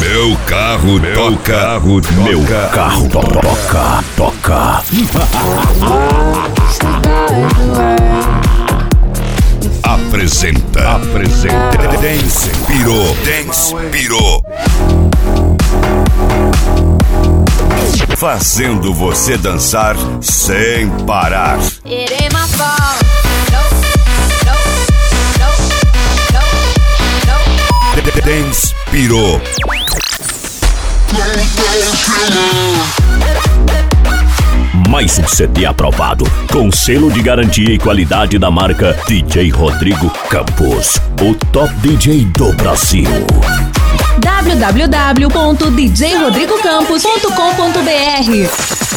Meu carro toca. Apresenta Dance Pirou. Fazendo você dançar sem parar. Dance Pirou. Mais um CD aprovado, com selo de garantia e qualidade da marca DJ Rodrigo Campos, o top DJ do Brasil. www.djrodrigocampos.com.br